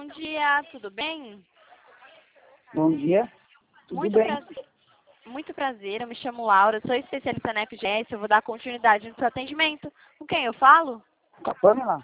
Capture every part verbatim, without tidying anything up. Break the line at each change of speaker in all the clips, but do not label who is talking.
dia, tudo bem?
Bom dia, tudo
Muito
bem?
prazer, muito prazer, eu me chamo Laura, sou especialista na F G S, eu vou dar continuidade no seu atendimento. Com quem eu falo?
Com a Pamela?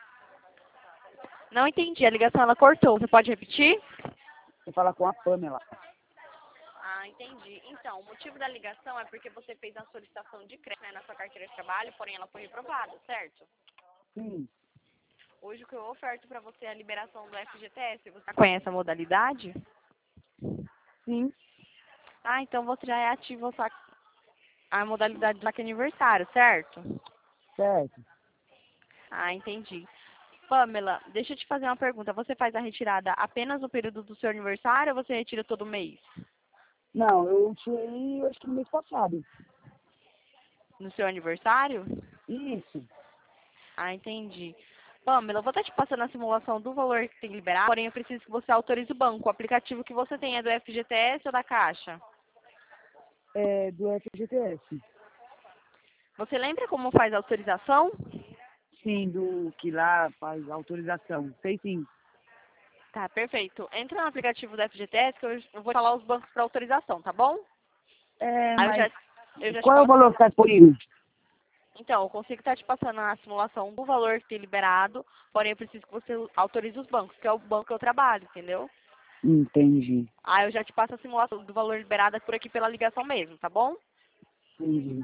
Não entendi, a ligação ela cortou, você pode repetir?
Você fala com a Pamela.
Ah, entendi. Então, o motivo da ligação é porque você fez a solicitação de crédito, né, na sua carteira de trabalho, porém ela foi reprovada, certo?
Sim,
Hoje o que eu oferto para você é a liberação do F G T S. Você conhece a modalidade?
sim,
Ah, então você já é ativo a, sua, a modalidade do saque aniversário, certo?
certo.
Ah, entendi. Pamela, deixa eu te fazer uma pergunta. Você faz a retirada apenas no período do seu aniversário ou você retira todo mês?
Não, eu tirei, eu acho que no mês passado.
No seu aniversário?
Isso.
Ah, entendi. Pamela, eu vou estar te passando a simulação do valor que tem liberado, porém eu preciso que você autorize o banco. O aplicativo que você tem é do F G T S ou da Caixa?
É do F G T S.
Você lembra como faz a autorização?
Sim, do que lá faz autorização. Sei sim.
Tá, perfeito. Entra no aplicativo do F G T S que eu eu vou falar os bancos para autorização, tá bom?
É,
Aí eu
mas
já, eu já te
qual é o
passo.
valor que está disponível?
Então, eu consigo estar te passando a simulação do valor que tem liberado, porém eu preciso que você autorize os bancos, que é o banco que eu trabalho, entendeu?
Entendi,
Aí eu já te passo a simulação do valor liberado por aqui pela ligação mesmo, tá bom?
entendi.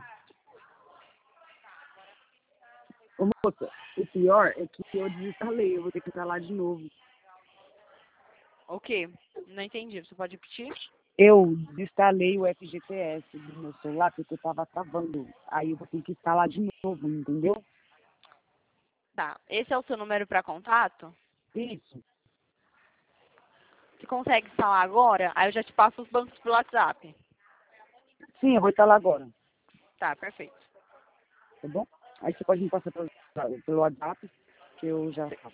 Ô moça, o pior é que eu desinstalei, eu vou ter que instalar de novo.
O quê? Não entendi, você pode repetir?
Eu desinstalei o F G T S do meu celular porque eu tava travando. Aí eu vou ter que instalar de novo, entendeu?
Tá, esse é o seu número para contato?
Isso.
Você consegue instalar agora? Aí eu já te passo os bancos pelo WhatsApp.
Sim, eu vou instalar agora,
Tá, perfeito.
tá bom? Aí você pode me passar pelo, pelo WhatsApp, que eu já faço.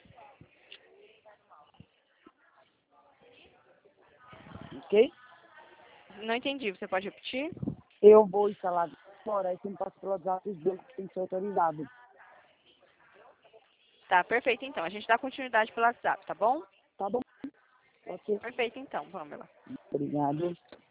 Ok?
Não entendi, você pode repetir?
Eu vou instalar agora, aí você me passa pelo WhatsApp os bancos que tem que ser autorizado.
Tá, perfeito então. A gente dá continuidade pelo WhatsApp, tá bom?
Tá bom? Ok.
Perfeito então, Pamela.
Obrigado.